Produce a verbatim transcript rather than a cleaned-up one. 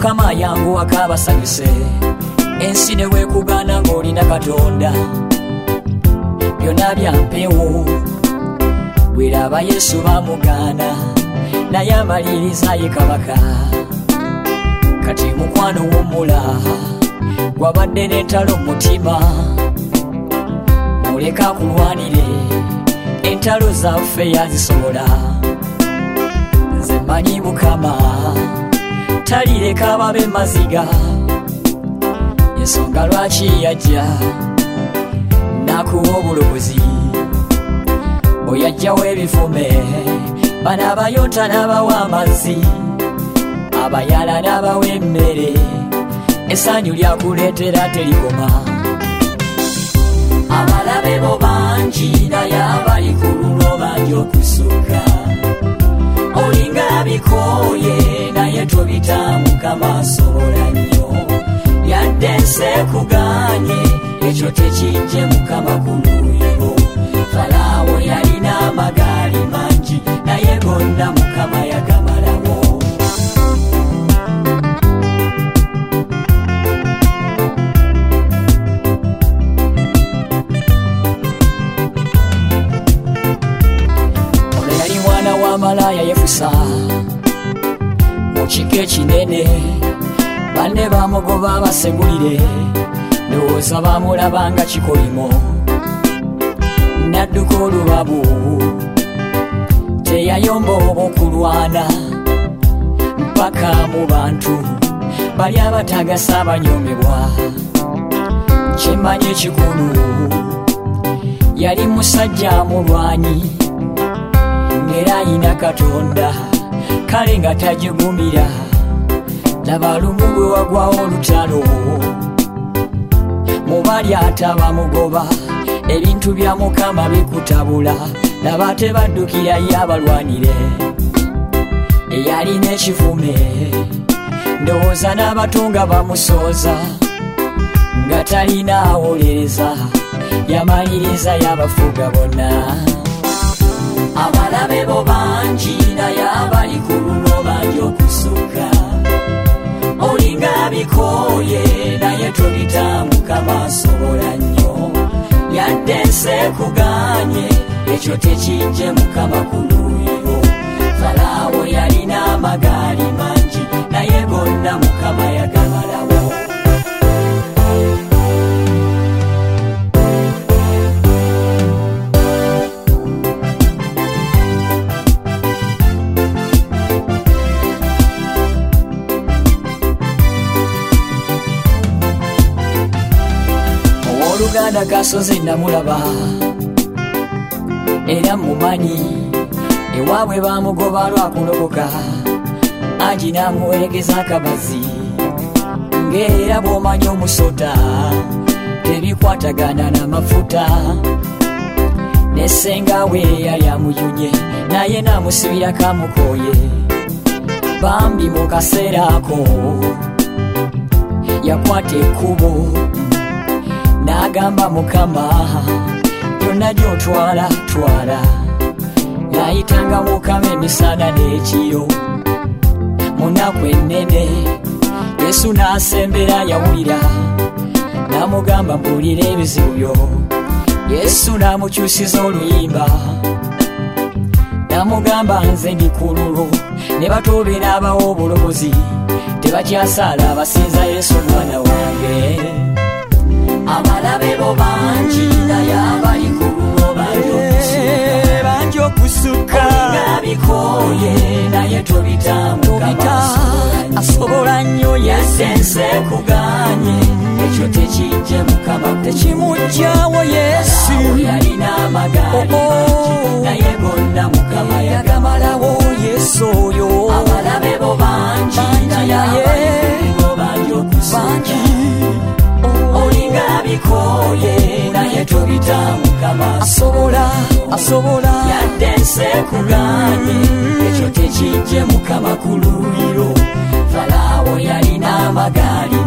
Mukama yangu akabasanyuse ensi ne weekugana ng'olina Katonda byonna bya mpewo bw'eraba Yesu bamugaana naye amaliriza ye kabaka kati mukwano w'omula gwabadde n'entalo mutima muleka kulwanire entalo zaffe yazisobola nze manyi Mukama talireka babe maziga ensonga lwaki yajja nakuwa obulobozi oyajjawo ebifume bana abayota n'abawa amazzi abayala n'abawa emmere essanyu lyakuleetera terikoma abalabe bo bangi naye abali ku lulo bangi okusukka olinga bikooye naye tobitamu Mukama asobola nnyo yadde nseekuganye ekyo tekijje Mukama ku luuyo Falaawo yalina amagaali mangi naye gonna Mukama yagamalawo ono yali mwana wa malaya yefusa mu kiko ekinene banne bamugoba basegulire ndowooza bamulabanga kikolimo nadduka olubabu teyayomba oba okulwana mpaka mu bantu bali abatagasa abanyomebwa kyemmanyi ekikulu yali musajja mulwanyi ng'era ayina Katonda kale nga tajugumira laba lumu bwe wagwawo olutalo mubali atabamugoba ebintu bya Mukama bikutabula laba tebaddukirayo abalwanire eyalina ekivume ndowooza n'abatunga bamusooza nga talina awolereza yamaliriza yabafuga bonna abalabe bo bangi naye abali ku lulo bangi okusukka olinga bikooye naye tobita Mukama asobola nnyo yadde nseekuganye ekyo tekijje Mukama ku luuyo Falaawo yalina amagaali mangi naye gonna Mukama yagamalawo Oluganda Kasozi namulaba era mumanyi ewaabwe bamugoba lwakuloboka angi namuwerekeza akabazi ng'era bw'omanyi omusota tebikwatagana n'amafuta nessenga we yali amuyunye naye namusibira kamukooye bambi mu kaseera ako yakwata ekkubo n'agamba Mukama byonna gy'otwala twala n'ayitanga Mukama emisana n'ekiro mu nnaku ennene Yesu n'asembera yawulira n'amugamba mbuulira ebizibu byo Yesu n'amukyusiza oluyimba n'amugamba nze ndi ku lulo ne batoobe n'abawa obulobozi tebakyasaala abasinza Yesu mwana wange abalabe bo bangi naye abali ku lulo bangi okusukka olinga bikooye naye tobita Mukama asobola nnyo yadde nseekuganye ekyo tekijje Mukama tekimugjawo Yesu yalina amagaali mangi naye gonna Mukama yagamalawo Yesu oyo abalabe bo bangi naye abali ku lulo bangi okusukka olinga bikooye naye tobita Mukama asobola asobola yadde nseekuganye ekyo tekijje Mukama ku luuyo Falaawo yalina amagaali